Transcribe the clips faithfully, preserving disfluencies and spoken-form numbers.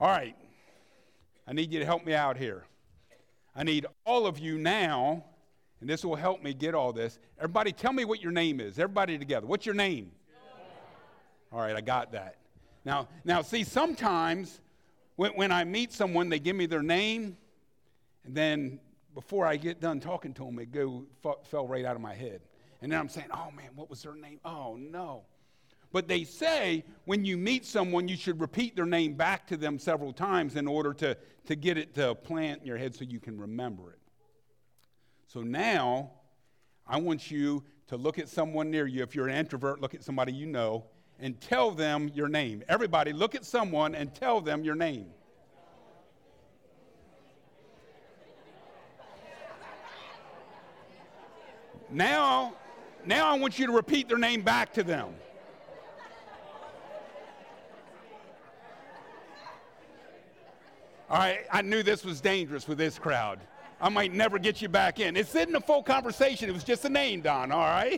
All right. I need you to help me out here. I need all of you now, and this will help me get all this. Everybody tell me what your name is. Everybody together. What's your name? All right, I got that. Now, now see, sometimes when, when I meet someone, they give me their name, and then before I get done talking to them, it go, f- fell right out of my head. And then I'm saying, oh, man, what was their name? Oh, no. But they say when you meet someone, you should repeat their name back to them several times in order to, to get it to plant in your head so you can remember it. So now I want you to look at someone near you. If you're an introvert, look at somebody you know and tell them your name. Everybody, look at someone and tell them your name. Now, now I want you to repeat their name back to them. All right, I knew this was dangerous with this crowd. I might never get you back in. It isn't a full conversation. It was just a name, Don, all right?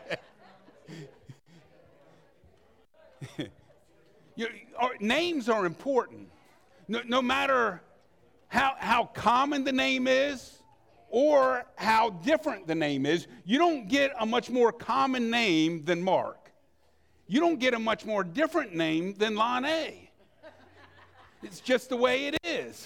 you, our, names are important. No, no matter how, how common the name is or how different the name is, you don't get a much more common name than Mark. You don't get a much more different name than Lonnie. It's just the way it is.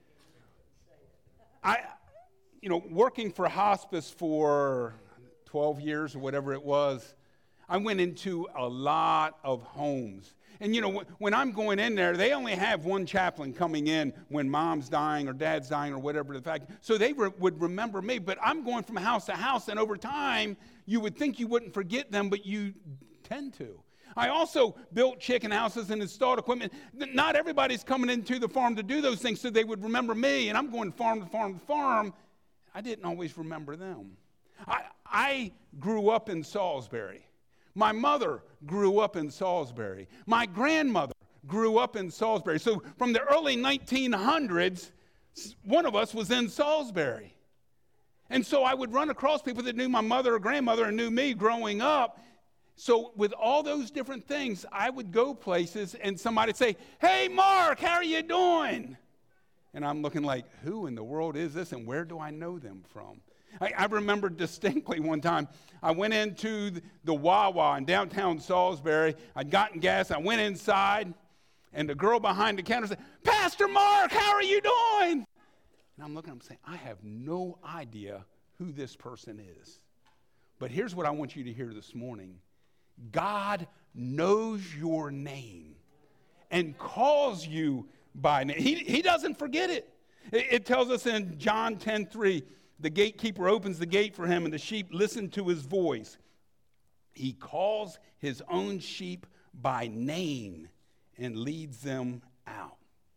I, you know, working for hospice for twelve years or whatever it was, I went into a lot of homes. And, you know, when I'm going in there, they only have one chaplain coming in when mom's dying or dad's dying or whatever the fact. So they re- would remember me. But I'm going from house to house, and over time, you would think you wouldn't forget them, but you tend to. I also built chicken houses and installed equipment. Not everybody's coming into the farm to do those things, so they would remember me, and I'm going farm to farm to farm. I didn't always remember them. I, I grew up in Salisbury. My mother grew up in Salisbury. My grandmother grew up in Salisbury. So from the early nineteen hundreds, one of us was in Salisbury. And so I would run across people that knew my mother or grandmother and knew me growing up. So with all those different things, I would go places and somebody would say, hey, Mark, how are you doing? And I'm looking like, who in the world is this and where do I know them from? I, I remember distinctly one time I went into the, the Wawa in downtown Salisbury. I'd gotten gas. I went inside, and the girl behind the counter said, Pastor Mark, how are you doing? And I'm looking, I'm saying, I have no idea who this person is. But here's what I want you to hear this morning. God knows your name and calls you by name. He, he doesn't forget it. it. It tells us in John ten three, the gatekeeper opens the gate for him and the sheep listen to his voice. He calls his own sheep by name and leads them out.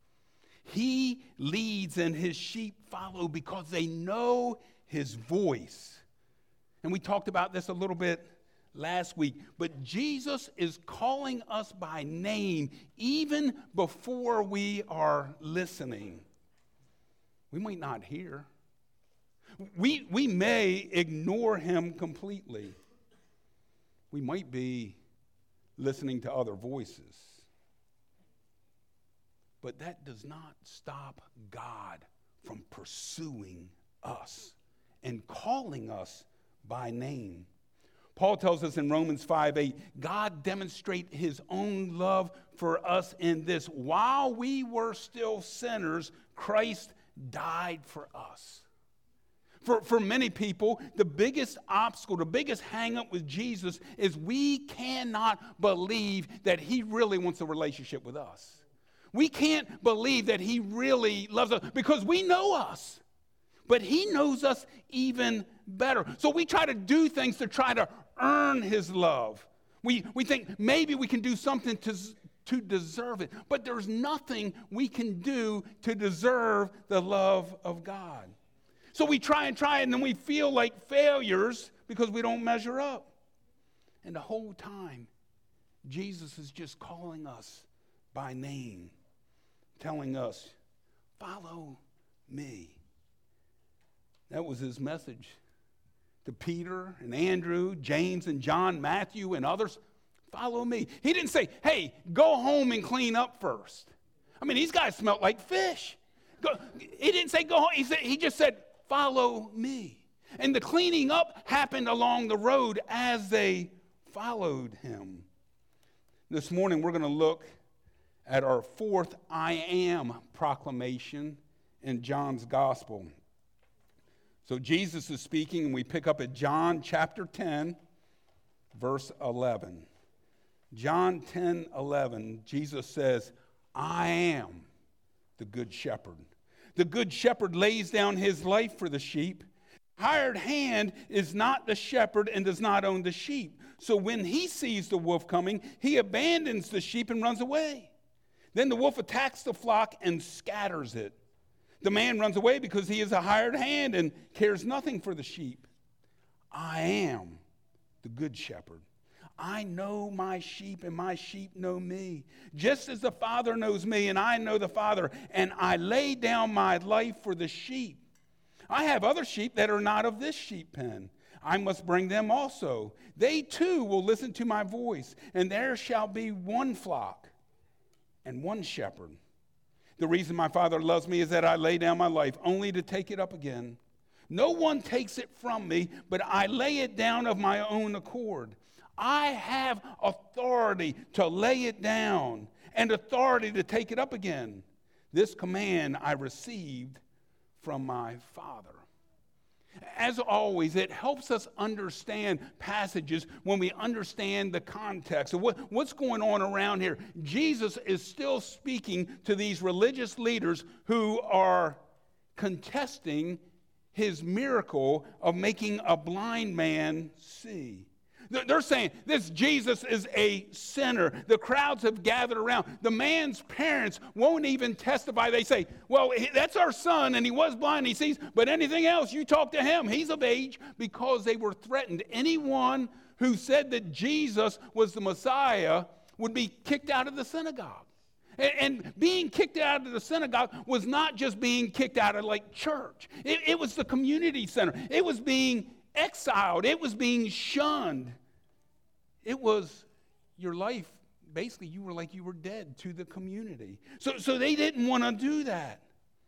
He leads and his sheep follow because they know his voice. And we talked about this a little bit last week, but Jesus is calling us by name even before we are listening. We might not hear. We, we may ignore him completely. We might be listening to other voices. But that does not stop God from pursuing us and calling us by name. Paul tells us in Romans five eight, God demonstrates his own love for us in this. While we were still sinners, Christ died for us. For, for many people, the biggest obstacle, the biggest hang-up with Jesus is we cannot believe that he really wants a relationship with us. We can't believe that he really loves us because we know us. But he knows us even better. So we try to do things to try to earn his love. We, we think maybe we can do something to, to deserve it. But there's nothing we can do to deserve the love of God. So we try and try and then we feel like failures because we don't measure up. And the whole time, Jesus is just calling us by name, telling us, follow me. That was his message to Peter and Andrew, James and John, Matthew and others. Follow me. He didn't say, hey, go home and clean up first. I mean, these guys smelled like fish. Go, he didn't say go home. He, said, he just said, follow me. And the cleaning up happened along the road as they followed him. This morning, we're going to look at our fourth I am proclamation in John's gospel. So Jesus is speaking, and we pick up at John chapter ten, verse eleven. John ten eleven, Jesus says, I am the good shepherd. The good shepherd lays down his life for the sheep. Hired hand is not the shepherd and does not own the sheep. So when he sees the wolf coming, he abandons the sheep and runs away. Then the wolf attacks the flock and scatters it. The man runs away because he is a hired hand and cares nothing for the sheep. I am the good shepherd. I know my sheep and my sheep know me. Just as the Father knows me and I know the Father, and I lay down my life for the sheep. I have other sheep that are not of this sheep pen. I must bring them also. They too will listen to my voice, and there shall be one flock and one shepherd. The reason my Father loves me is that I lay down my life only to take it up again. No one takes it from me, but I lay it down of my own accord. I have authority to lay it down and authority to take it up again. This command I received from my Father. As always, it helps us understand passages when we understand the context of what, what's going on around here. Jesus is still speaking to these religious leaders who are contesting his miracle of making a blind man see. They're saying this Jesus is a sinner. The crowds have gathered around. The man's parents won't even testify. They say, well, that's our son, and he was blind, he sees, but anything else, you talk to him. He's of age, because they were threatened. Anyone who said that Jesus was the Messiah would be kicked out of the synagogue. And being kicked out of the synagogue was not just being kicked out of like church. It, it was the community center. It was being exiled. It was being shunned. It was your life. Basically, you were like you were dead to the community. So, so they didn't want to do that.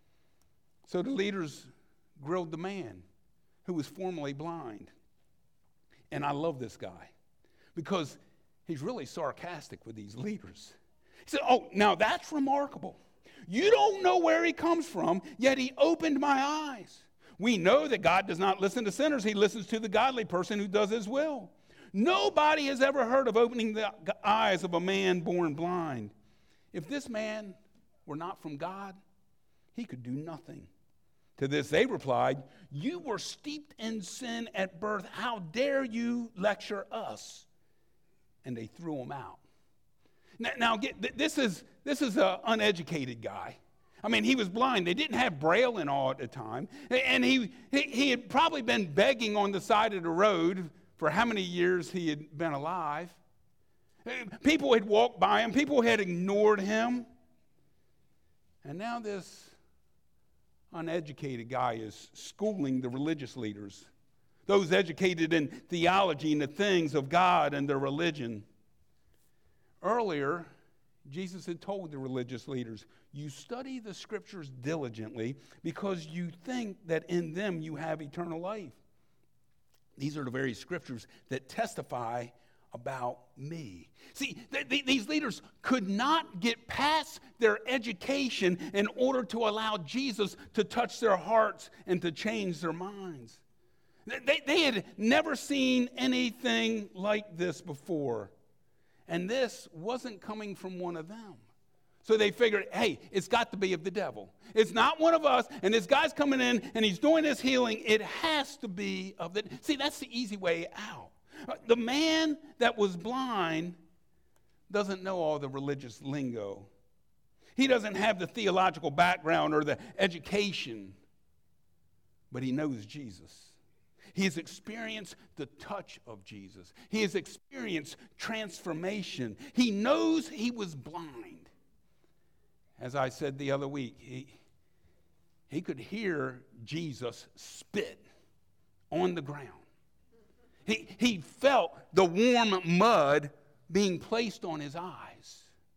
So the leaders grilled the man who was formerly blind. And I love this guy because he's really sarcastic with these leaders. He said, oh, now that's remarkable. You don't know where he comes from, yet he opened my eyes. We know that God does not listen to sinners. He listens to the godly person who does his will. Nobody has ever heard of opening the eyes of a man born blind. If this man were not from God, he could do nothing. To this they replied, you were steeped in sin at birth. How dare you lecture us? And they threw him out. Now, now get, this is this is an uneducated guy. I mean, he was blind. They didn't have Braille and all at the time. And he, he, he had probably been begging on the side of the road for how many years he had been alive. People had walked by him. People had ignored him. And now this uneducated guy is schooling the religious leaders, those educated in theology and the things of God and their religion. Earlier, Jesus had told the religious leaders, you study the scriptures diligently because you think that in them you have eternal life. These are the very scriptures that testify about me. See, th- th- these leaders could not get past their education in order to allow Jesus to touch their hearts and to change their minds. They, they had never seen anything like this before. And this wasn't coming from one of them. So they figured, hey, it's got to be of the devil. It's not one of us, and this guy's coming in, and he's doing this healing. It has to be of the... See, that's the easy way out. The man that was blind doesn't know all the religious lingo. He doesn't have the theological background or the education, but he knows Jesus. He has experienced the touch of Jesus. He has experienced transformation. He knows he was blind. As I said the other week, he, he could hear Jesus spit on the ground. He, he felt the warm mud being placed on his eyes.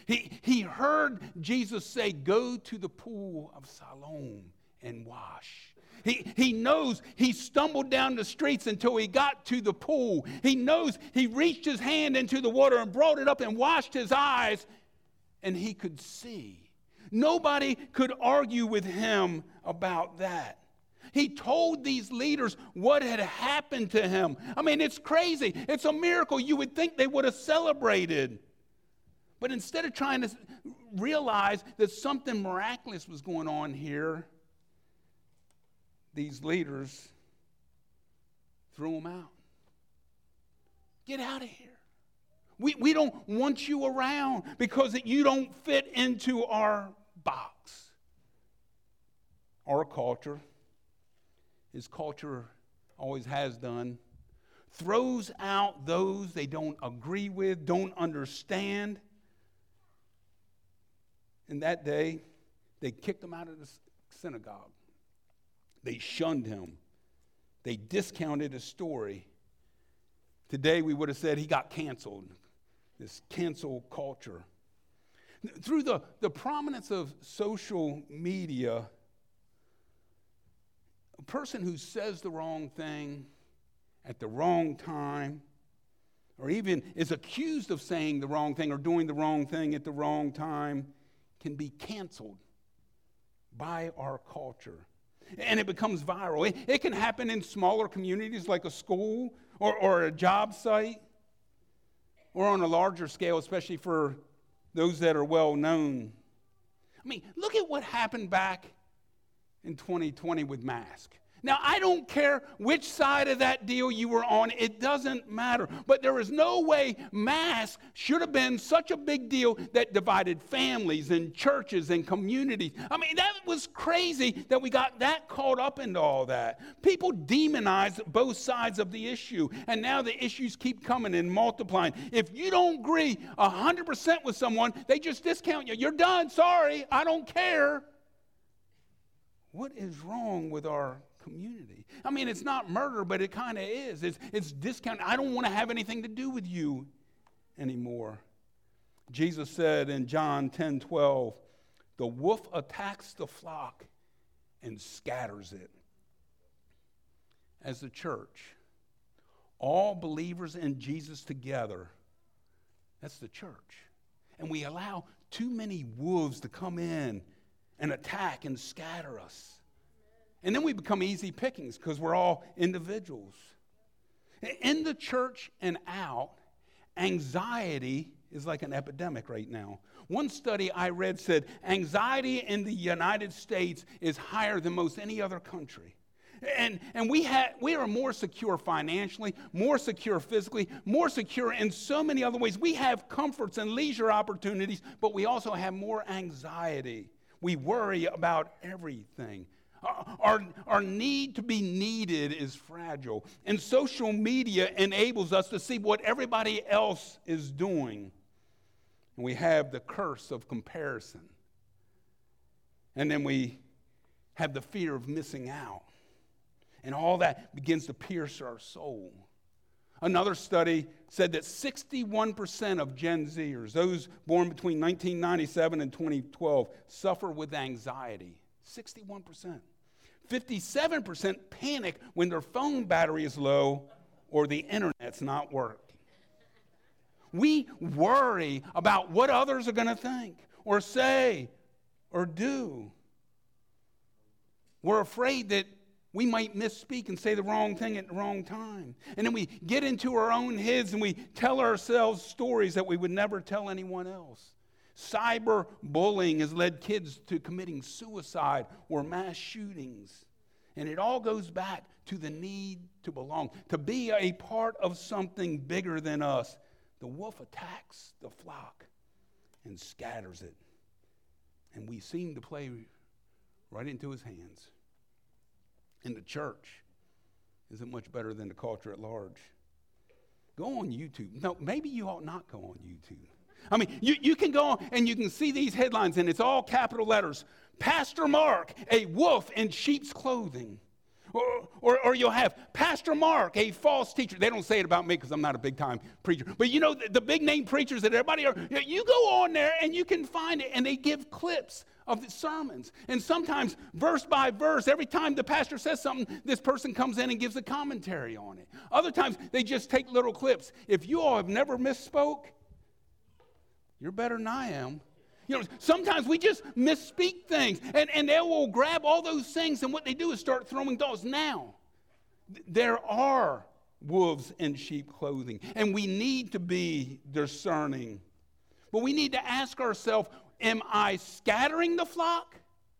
He, he heard Jesus say, go to the pool of Siloam and wash. He, he knows he stumbled down the streets until he got to the pool. He knows he reached his hand into the water and brought it up and washed his eyes, and he could see. Nobody could argue with him about that. He told these leaders what had happened to him. I mean, it's crazy. It's a miracle. You would think they would have celebrated. But instead of trying to realize that something miraculous was going on here, these leaders threw him out. Get out of here. We, we don't want you around because you don't fit into our box. Our culture, his culture always has done, throws out those they don't agree with, don't understand. In that day, they kicked him out of the synagogue. They shunned him. They discounted his story. Today, we would have said he got canceled. This cancel culture. Through the, the prominence of social media, a person who says the wrong thing at the wrong time, or even is accused of saying the wrong thing or doing the wrong thing at the wrong time, can be canceled by our culture. And it becomes viral. It, it can happen in smaller communities like a school or, or a job site, or on a larger scale, especially for those that are well known. I mean, look at what happened back in twenty twenty with masks. Now, I don't care which side of that deal you were on. It doesn't matter. But there is no way masks should have been such a big deal that divided families and churches and communities. I mean, that was crazy that we got that caught up into all that. People demonize both sides of the issue, and now the issues keep coming and multiplying. If you don't agree one hundred percent with someone, they just discount you. You're done. Sorry. I don't care. What is wrong with our community? I mean, it's not murder, but it kind of is. It's, it's discount. I don't want to have anything to do with you anymore. Jesus said in John ten twelve, the wolf attacks the flock and scatters it. As the church, all believers in Jesus together, that's the church. And we allow too many wolves to come in and attack and scatter us. And then we become easy pickings because we're all individuals. In the church and out, anxiety is like an epidemic right now. One study I read said anxiety in the United States is higher than most any other country. And, and we, ha- we are more secure financially, more secure physically, more secure in so many other ways. We have comforts and leisure opportunities, but we also have more anxiety. We worry about everything. Our, our need to be needed is fragile. And social media enables us to see what everybody else is doing. And we have the curse of comparison. And then we have the fear of missing out. And all that begins to pierce our soul. Another study said that sixty-one percent of Gen Zers, those born between nineteen ninety-seven and twenty twelve, suffer with anxiety. sixty-one percent. fifty-seven percent panic when their phone battery is low or the internet's not working. We worry about what others are going to think or say or do. We're afraid that we might misspeak and say the wrong thing at the wrong time. And then we get into our own heads and we tell ourselves stories that we would never tell anyone else. Cyberbullying has led kids to committing suicide or mass shootings. And it all goes back to the need to belong, to be a part of something bigger than us. The wolf attacks the flock and scatters it. And we seem to play right into his hands. And the church isn't much better than the culture at large. Go on YouTube. No, maybe you ought not go on YouTube. I mean, you, you can go on and you can see these headlines, and it's all capital letters. Pastor Mark, a wolf in sheep's clothing. Or, or, or you'll have Pastor Mark, a false teacher. They don't say it about me because I'm not a big-time preacher. But you know, the, the big-name preachers that everybody are, you go on there and you can find it, and they give clips of the sermons. And sometimes verse by verse, every time the pastor says something, this person comes in and gives a commentary on it. Other times, they just take little clips. If you all have never misspoke, you're better than I am. You know, sometimes we just misspeak things, and, and they will grab all those things, and what they do is start throwing those. Now, th- there are wolves in sheep clothing, and we need to be discerning. But we need to ask ourselves, am I scattering the flock,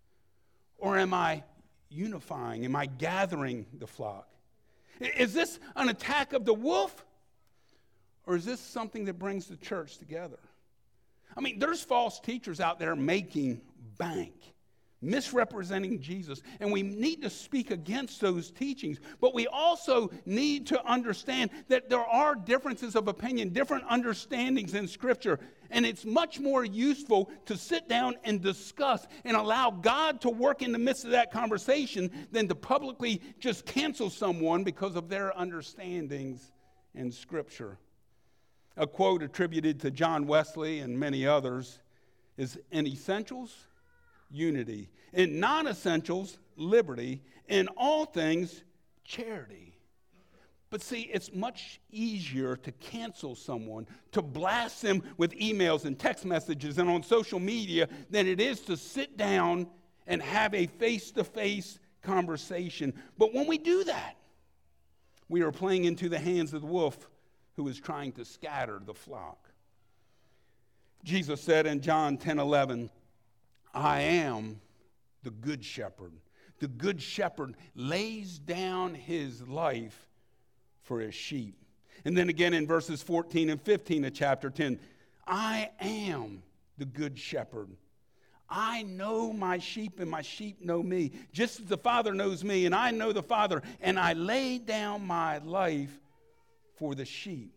or am I unifying? Am I gathering the flock? Is this an attack of the wolf, or is this something that brings the church together? I mean, there's false teachers out there making bank, misrepresenting Jesus, and we need to speak against those teachings. But we also need to understand that there are differences of opinion, different understandings in Scripture, and it's much more useful to sit down and discuss and allow God to work in the midst of that conversation than to publicly just cancel someone because of their understandings in Scripture. A quote attributed to John Wesley and many others is, in essentials, unity. In non-essentials, liberty. In all things, charity. But see, it's much easier to cancel someone, to blast them with emails and text messages and on social media than it is to sit down and have a face-to-face conversation. But when we do that, we are playing into the hands of the wolf, who is trying to scatter the flock. Jesus said in John ten eleven, I am the good shepherd. The good shepherd lays down his life for his sheep. And then again in verses fourteen and fifteen of chapter ten, I am the good shepherd. I know my sheep and my sheep know me, just as the Father knows me and I know the Father, and I lay down my life for the sheep.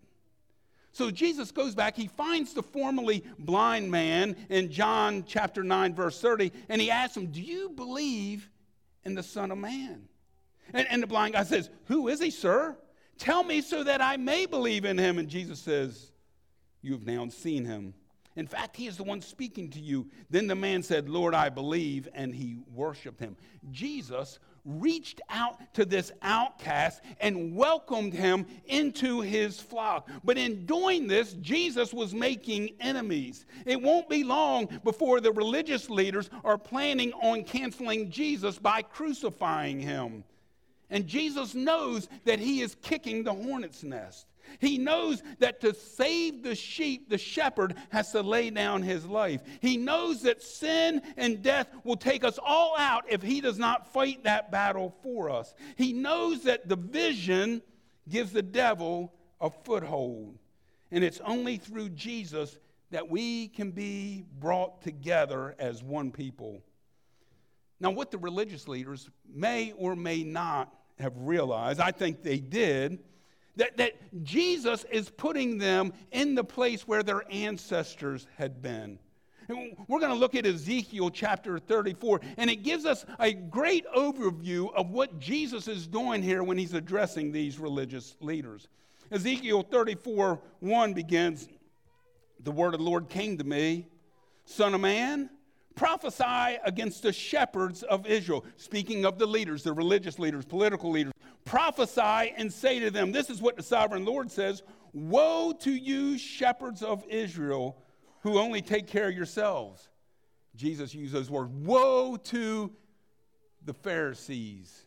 So Jesus goes back, he finds the formerly blind man in John chapter nine, verse thirty, and he asks him, do you believe in the Son of Man? And, and the blind guy says, who is he, sir? Tell me so that I may believe in him. And Jesus says, you have now seen him. In fact, he is the one speaking to you. Then the man said, Lord, I believe, and he worshiped him. Jesus reached out to this outcast and welcomed him into his flock. But in doing this, Jesus was making enemies. It won't be long before the religious leaders are planning on canceling Jesus by crucifying him. And Jesus knows that he is kicking the hornet's nest. He knows that to save the sheep, the shepherd has to lay down his life. He knows that sin and death will take us all out if he does not fight that battle for us. He knows that division gives the devil a foothold. And it's only through Jesus that we can be brought together as one people. Now, what the religious leaders may or may not have realized, I think they did, That, that Jesus is putting them in the place where their ancestors had been. And we're going to look at Ezekiel chapter thirty-four, and it gives us a great overview of what Jesus is doing here when he's addressing these religious leaders. Ezekiel thirty-four one begins, the word of the Lord came to me, Son of man, prophesy against the shepherds of Israel. Speaking of the leaders, the religious leaders, political leaders. Prophesy and say to them, this is what the sovereign Lord says, woe to you shepherds of Israel who only take care of yourselves. Jesus used those words. Woe to the Pharisees.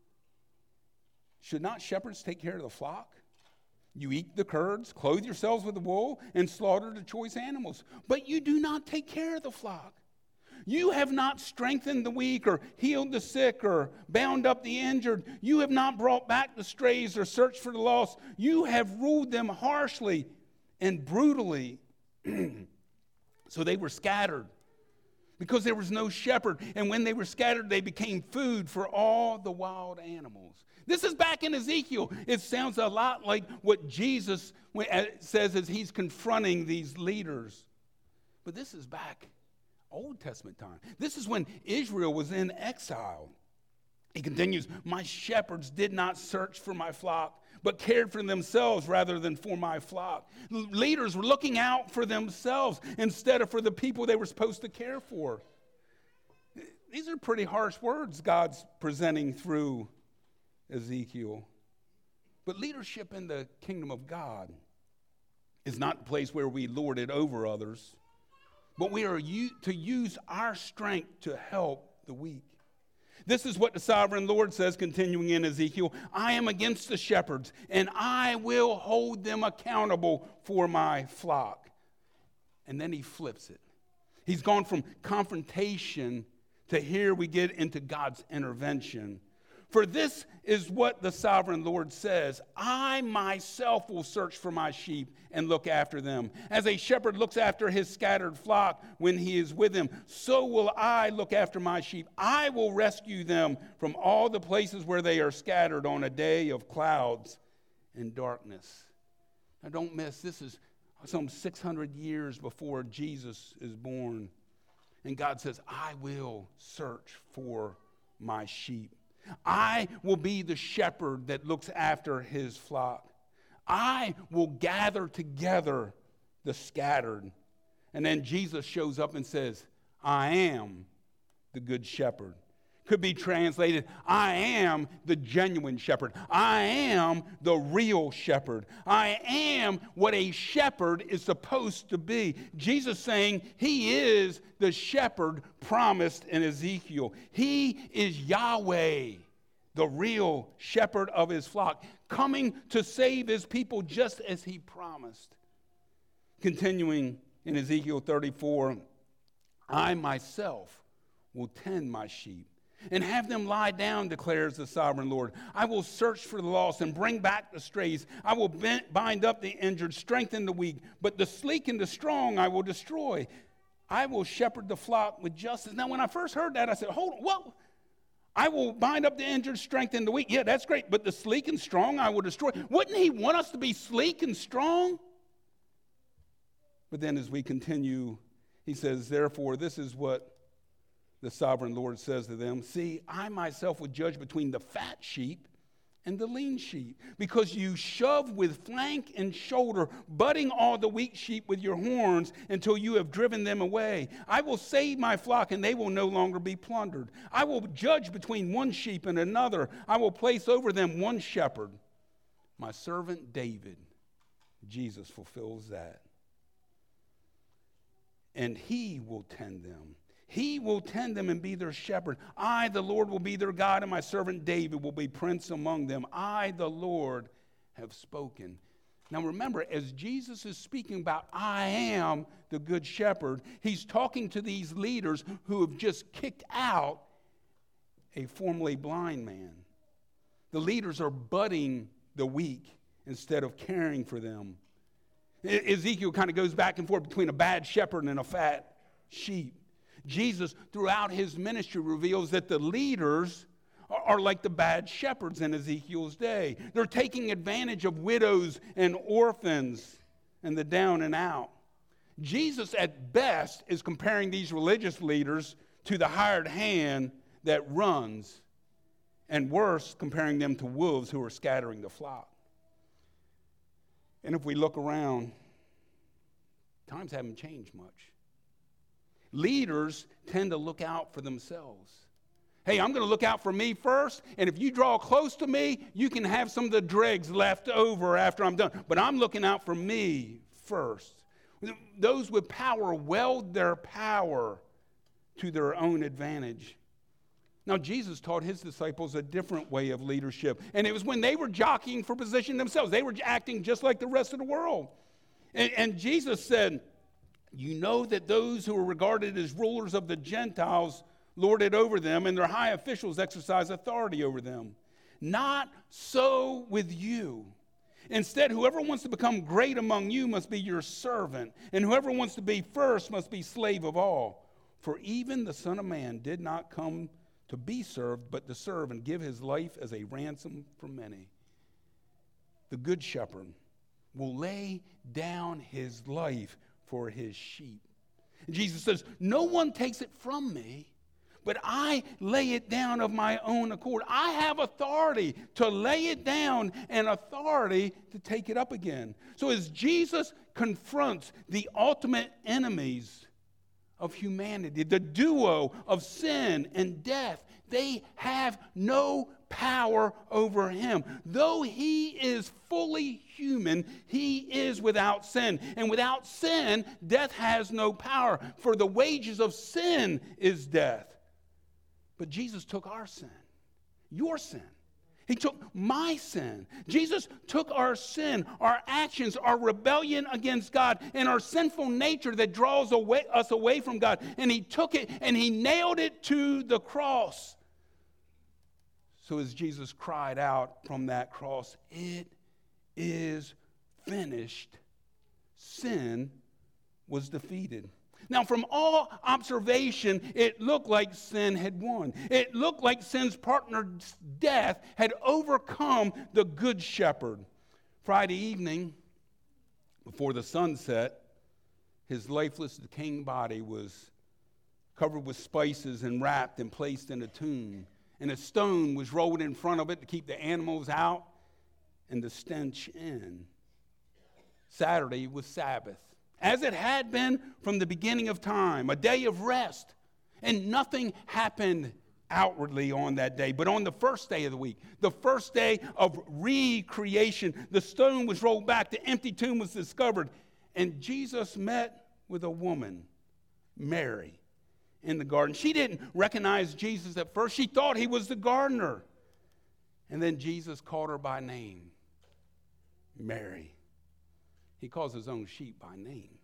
Should not shepherds take care of the flock? You eat the curds, clothe yourselves with the wool, and slaughter the choice animals. But you do not take care of the flock. You have not strengthened the weak or healed the sick or bound up the injured. You have not brought back the strays or searched for the lost. You have ruled them harshly and brutally. So they were scattered because there was no shepherd. And when they were scattered, they became food for all the wild animals. This is back in Ezekiel. It sounds a lot like what Jesus says as he's confronting these leaders. But this is back Old Testament time. This is when Israel was in exile. He continues, my shepherds did not search for my flock, but cared for themselves rather than for my flock. Leaders were looking out for themselves instead of for the people they were supposed to care for. These are pretty harsh words God's presenting through Ezekiel. But leadership in the kingdom of God is not a place where we lord it over others, but we are to use our strength to help the weak. This is what the sovereign Lord says, continuing in Ezekiel, I am against the shepherds, and I will hold them accountable for my flock. And then he flips it. He's gone from confrontation to here we get into God's intervention. For this is what the sovereign Lord says, I myself will search for my sheep and look after them. As a shepherd looks after his scattered flock when he is with them, so will I look after my sheep. I will rescue them from all the places where they are scattered on a day of clouds and darkness. Now don't miss, this is some six hundred years before Jesus is born. And God says, I will search for my sheep. I will be the shepherd that looks after his flock. I will gather together the scattered. And then Jesus shows up and says, I am the good shepherd. Could be translated, I am the genuine shepherd. I am the real shepherd. I am what a shepherd is supposed to be. Jesus saying he is the shepherd promised in Ezekiel. He is Yahweh, the real shepherd of his flock, coming to save his people just as he promised. Continuing in Ezekiel thirty-four, I myself will tend my sheep and have them lie down, declares the sovereign Lord. I will search for the lost and bring back the strays. I will bind up the injured, strengthen the weak, but the sleek and the strong I will destroy. I will shepherd the flock with justice. Now, when I first heard that, I said, hold on, what? I will bind up the injured, strengthen the weak. Yeah, that's great, but the sleek and strong I will destroy. Wouldn't he want us to be sleek and strong? But then as we continue, he says, therefore, this is what the sovereign Lord says to them, see, I myself will judge between the fat sheep and the lean sheep, because you shove with flank and shoulder, butting all the weak sheep with your horns until you have driven them away. I will save my flock, and they will no longer be plundered. I will judge between one sheep and another. I will place over them one shepherd. My servant David, Jesus fulfills that. And he will tend them. He will tend them and be their shepherd. I, the Lord, will be their God, and my servant David will be prince among them. I, the Lord, have spoken. Now remember, as Jesus is speaking about, I am the good shepherd, he's talking to these leaders who have just kicked out a formerly blind man. The leaders are budding the weak instead of caring for them. Ezekiel kind of goes back and forth between a bad shepherd and a fat sheep. Jesus, throughout his ministry, reveals that the leaders are, are like the bad shepherds in Ezekiel's day. They're taking advantage of widows and orphans and the down and out. Jesus, at best, is comparing these religious leaders to the hired hand that runs, and worse, comparing them to wolves who are scattering the flock. And if we look around, times haven't changed much. Leaders tend to look out for themselves. Hey, I'm going to look out for me first, and if you draw close to me, you can have some of the dregs left over after I'm done. But I'm looking out for me first. Those with power weld their power to their own advantage. Now, Jesus taught his disciples a different way of leadership, and it was when they were jockeying for position themselves. They were acting just like the rest of the world. And, and Jesus said, you know that those who are regarded as rulers of the Gentiles lord it over them, and their high officials exercise authority over them. Not so with you. Instead, whoever wants to become great among you must be your servant, and whoever wants to be first must be slave of all. For even the Son of Man did not come to be served, but to serve and give his life as a ransom for many. The good shepherd will lay down his life for his sheep. And Jesus says, no one takes it from me, but I lay it down of my own accord. I have authority to lay it down and authority to take it up again. So as Jesus confronts the ultimate enemies of humanity, the duo of sin and death, they have no power over him. Though he is fully human, he is without sin. And without sin, death has no power. For the wages of sin is death. But Jesus took our sin, your sin. He took my sin. Jesus took our sin, our actions, our rebellion against God, and our sinful nature that draws away, us away from God. And he took it and he nailed it to the cross. So as Jesus cried out from that cross, "It is finished," sin was defeated. Now, from all observation, it looked like sin had won. It looked like sin's partner, death, had overcome the good shepherd. Friday evening, before the sun set, his lifeless, decaying body was covered with spices and wrapped and placed in a tomb. And a stone was rolled in front of it to keep the animals out and the stench in. Saturday was Sabbath, as it had been from the beginning of time, a day of rest. And nothing happened outwardly on that day. But on the first day of the week, the first day of recreation, the stone was rolled back, the empty tomb was discovered, and Jesus met with a woman, Mary, in the garden. She didn't recognize Jesus at first. She thought he was the gardener. And then Jesus called her by name, Mary. He calls his own sheep by name.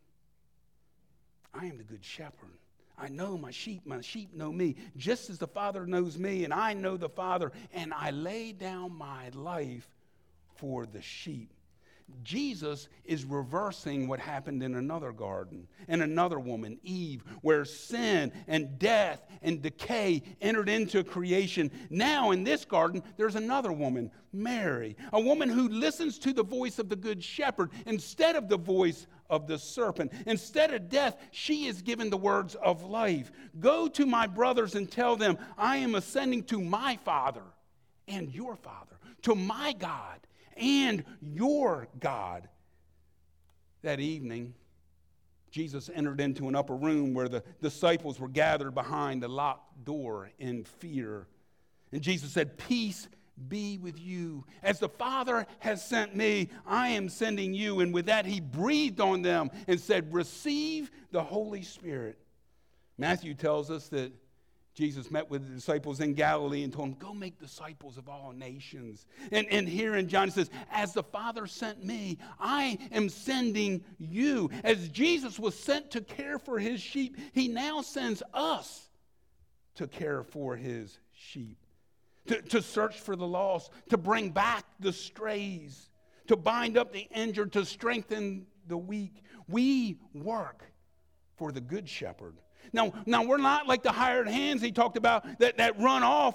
I am the good shepherd. I know my sheep, my sheep know me, just as the Father knows me, and I know the Father, and I lay down my life for the sheep. Jesus is reversing what happened in another garden, and another woman, Eve, where sin and death and decay entered into creation. Now in this garden, there's another woman, Mary, a woman who listens to the voice of the good shepherd instead of the voice of the serpent. Instead of death, she is given the words of life. Go to my brothers and tell them, I am ascending to my Father and your Father, to my God and your God. That evening, Jesus entered into an upper room where the disciples were gathered behind a locked door in fear. And Jesus said, peace be with you. As the Father has sent me, I am sending you. And with that, he breathed on them and said, receive the Holy Spirit. Matthew tells us that Jesus met with the disciples in Galilee and told them, go make disciples of all nations. And, and here in John it says, as the Father sent me, I am sending you. As Jesus was sent to care for his sheep, he now sends us to care for his sheep, to, to search for the lost, to bring back the strays, to bind up the injured, to strengthen the weak. We work for the good shepherd. Now, now we're not like the hired hands he talked about that, that run off.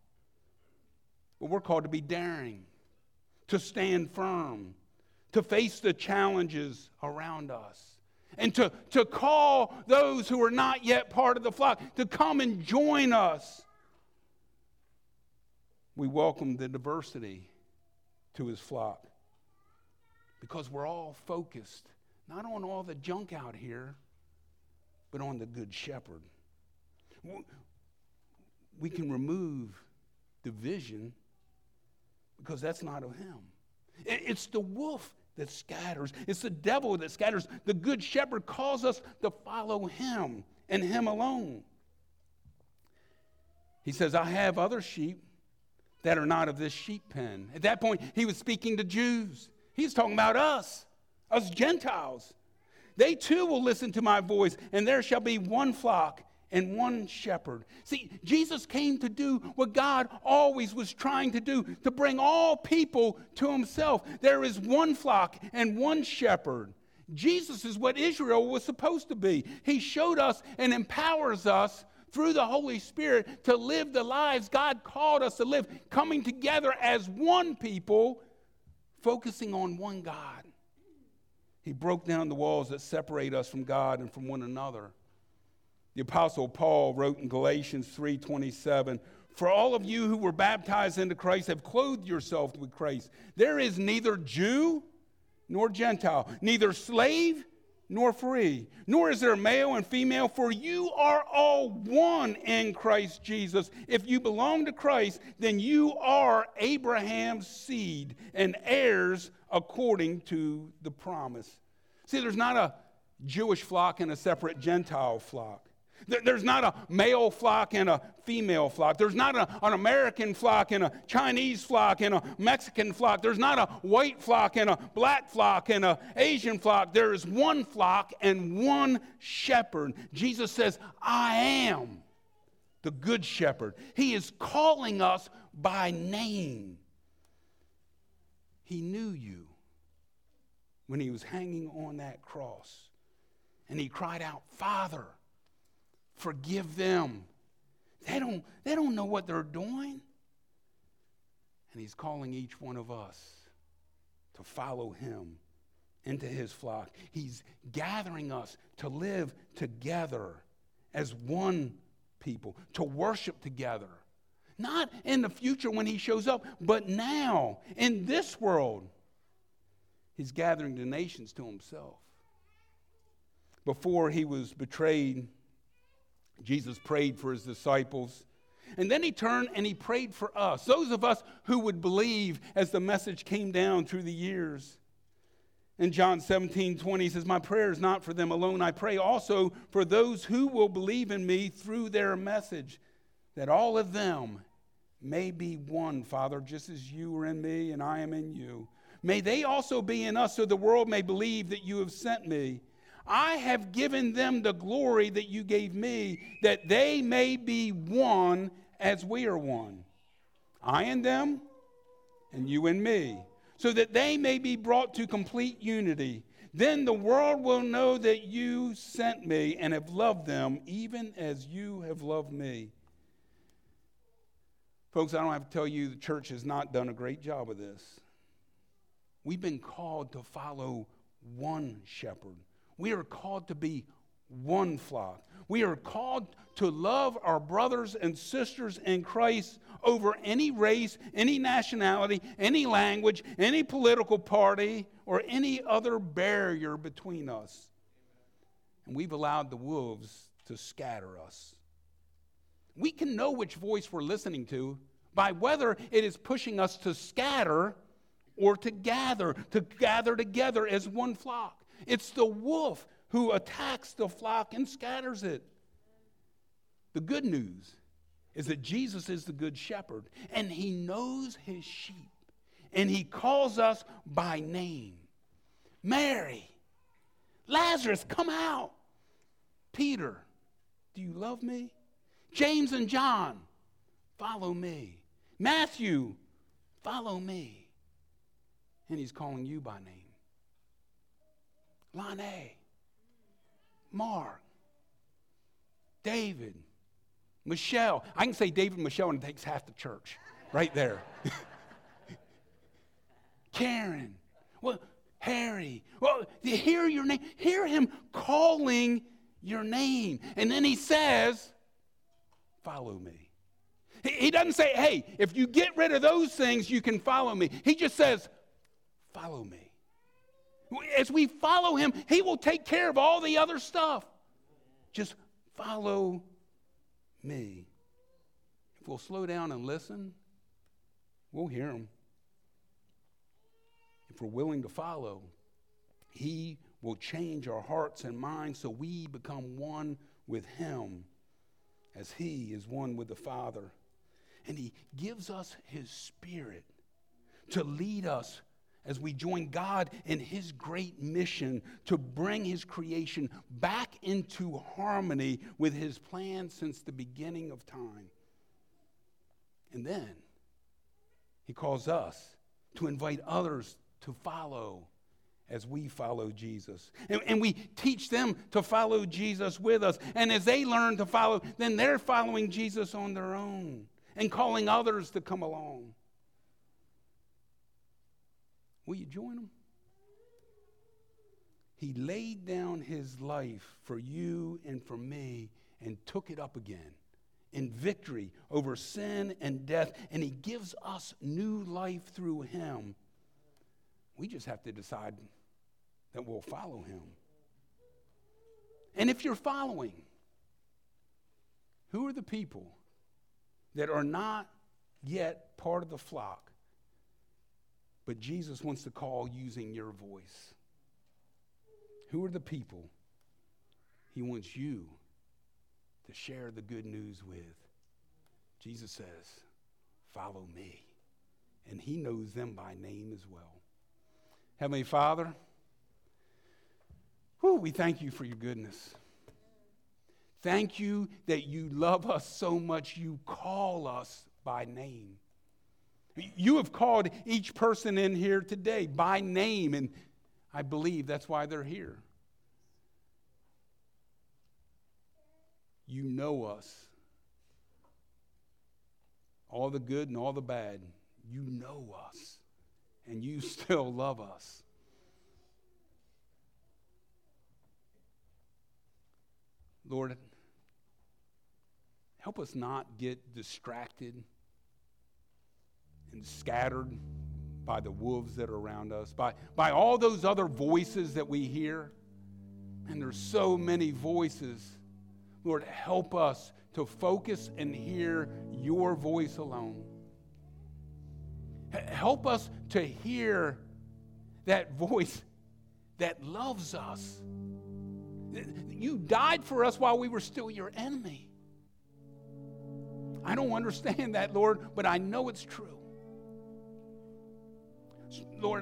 But we're called to be daring, to stand firm, to face the challenges around us, and to, to call those who are not yet part of the flock to come and join us. We welcome the diversity to his flock because we're all focused, not on all the junk out here, but on the good shepherd. We can remove division because that's not of him. It's the wolf that scatters. It's the devil that scatters. The good shepherd calls us to follow him and him alone. He says, I have other sheep that are not of this sheep pen. At that point, he was speaking to Jews. He's talking about us, us Gentiles. They too will listen to my voice, and there shall be one flock and one shepherd. See, Jesus came to do what God always was trying to do, to bring all people to himself. There is one flock and one shepherd. Jesus is what Israel was supposed to be. He showed us and empowers us through the Holy Spirit to live the lives God called us to live, coming together as one people, focusing on one God. He broke down the walls that separate us from God and from one another. The Apostle Paul wrote in Galatians three twenty-seven, "For all of you who were baptized into Christ have clothed yourself with Christ. There is neither Jew nor Gentile, neither slave nor free, nor is there male and female, for you are all one in Christ Jesus. If you belong to Christ, then you are Abraham's seed and heirs according to the promise." See, there's not a Jewish flock and a separate Gentile flock. There's not a male flock and a female flock. There's not a, an American flock and a Chinese flock and a Mexican flock. There's not a white flock and a black flock and an Asian flock. There is one flock and one shepherd. Jesus says, "I am the good shepherd." He is calling us by name. He knew you when he was hanging on that cross. And he cried out, "Father, forgive them. They don't, they don't know what they're doing." And he's calling each one of us to follow him into his flock. He's gathering us to live together as one people, to worship together. Not in the future when he shows up, but now, in this world. He's gathering the nations to himself. Before he was betrayed, Jesus prayed for his disciples. And then he turned and he prayed for us, those of us who would believe as the message came down through the years. In John seventeen twenty, he says, "My prayer is not for them alone. I pray also for those who will believe in me through their message, that all of them may be one, Father, just as you are in me and I am in you. May they also be in us, so the world may believe that you have sent me. I have given them the glory that you gave me, that they may be one as we are one. I and them, and you and me, so that they may be brought to complete unity. Then the world will know that you sent me and have loved them, even as you have loved me." Folks, I don't have to tell you the church has not done a great job of this. We've been called to follow one shepherd. We are called to be one flock. We are called to love our brothers and sisters in Christ over any race, any nationality, any language, any political party, or any other barrier between us. And we've allowed the wolves to scatter us. We can know which voice we're listening to by whether it is pushing us to scatter or to gather, to gather together as one flock. It's the wolf who attacks the flock and scatters it. The good news is that Jesus is the good shepherd, and he knows his sheep, and he calls us by name. Mary, Lazarus, come out. Peter, do you love me? James and John, follow me. Matthew, follow me. And he's calling you by name. Lonnie, Mark, David, Michelle. I can say David and Michelle and it takes half the church right there. Karen, well, Harry. Well, you hear your name. Hear him calling your name. And then he says, follow me. He, he doesn't say, hey, if you get rid of those things, you can follow me. He just says, follow me. As we follow him, he will take care of all the other stuff. Just follow me. If we'll slow down and listen, we'll hear him. If we're willing to follow, he will change our hearts and minds so we become one with him as he is one with the Father. And he gives us his Spirit to lead us as we join God in his great mission to bring his creation back into harmony with his plan since the beginning of time. And then he calls us to invite others to follow as we follow Jesus. And, and we teach them to follow Jesus with us. And as they learn to follow, then they're following Jesus on their own and calling others to come along. Will you join him? He laid down his life for you and for me, and took it up again in victory over sin and death, and he gives us new life through him. We just have to decide that we'll follow him. And if you're following, who are the people that are not yet part of the flock, but Jesus wants to call using your voice? Who are the people he wants you to share the good news with? Jesus says, follow me. And he knows them by name as well. Heavenly Father, whew, we thank you for your goodness. Thank you that you love us so much you call us by name. You have called each person in here today by name, and I believe that's why they're here. You know us. All the good and all the bad. You know us. And you still love us. Lord, help us not get distracted and scattered by the wolves that are around us, by, by all those other voices that we hear. And there's so many voices. Lord, help us to focus and hear your voice alone. H- help us to hear that voice that loves us. You died for us while we were still your enemy. I don't understand that, Lord, but I know it's true. Lord,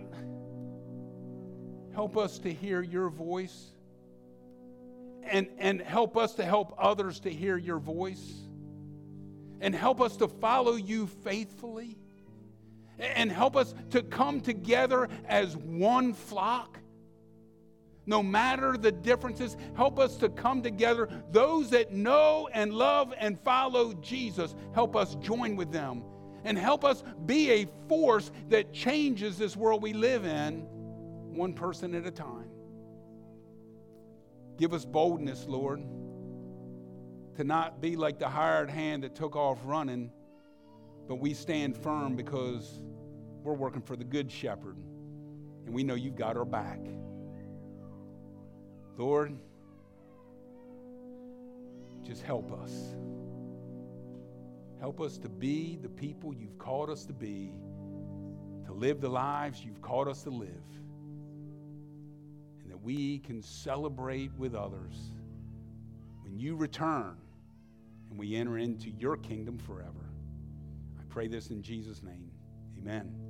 help us to hear your voice. And, and help us to help others to hear your voice. And help us to follow you faithfully. And help us to come together as one flock. No matter the differences, help us to come together. Those that know and love and follow Jesus, help us join with them. And help us be a force that changes this world we live in, one person at a time. Give us boldness, Lord, to not be like the hired hand that took off running, but we stand firm because we're working for the good shepherd, and we know you've got our back. Lord, just help us. Help us to be the people you've called us to be, to live the lives you've called us to live. We can celebrate with others when you return and we enter into your kingdom forever. I pray this in Jesus' name. Amen.